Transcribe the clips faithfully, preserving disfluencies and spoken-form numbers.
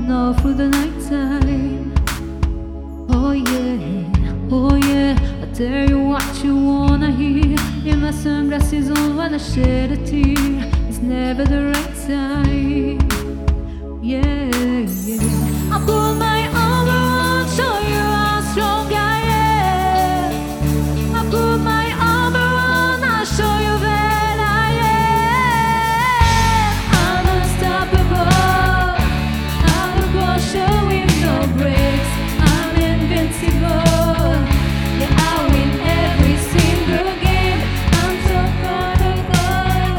holding on through the night time. Oh yeah, oh yeah, I tell you what you wanna hear. In my sunglasses on when I shed a tear, it's never the right time. Yeah, yeah, I put my arm around, show you how strong I am. I put my arm around, I'll show you that I am. I'm unstoppable, I'm a Porsche with no brakes. I'm invincible, yeah, I win every single game. I'm so comfortable,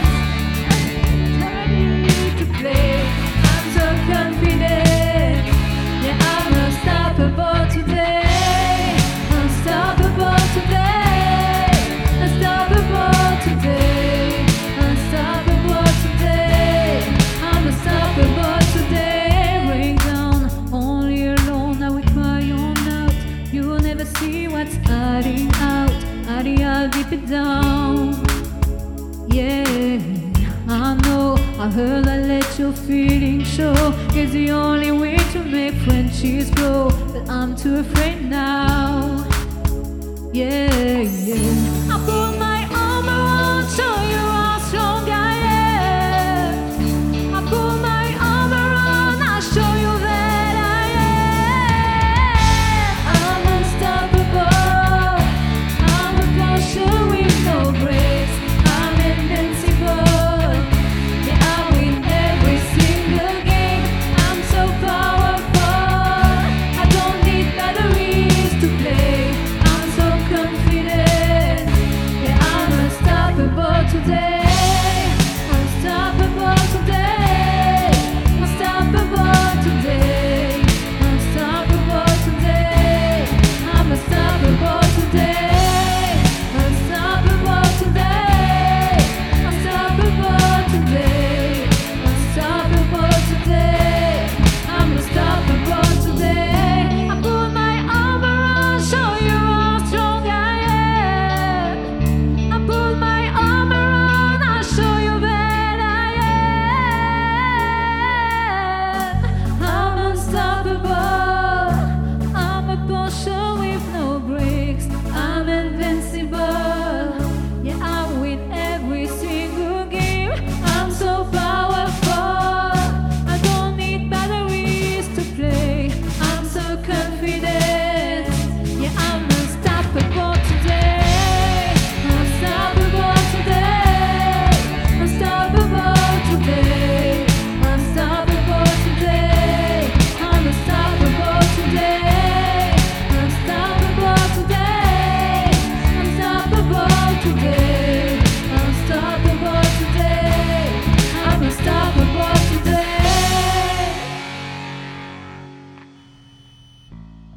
I'm ready to play. I'm so confident, yeah, I'm unstoppable today. Unstoppable today, unstoppable today, unstoppable today. I'm unstoppable today. Rain down, only alone, I will cry on out. You'll never see what's hiding out, hiding out deep it down. Yeah, I know, I heard I let your feelings show. It's the only way to make friendships grow, but I'm too afraid now. Yeah, yeah, I put my arm around you.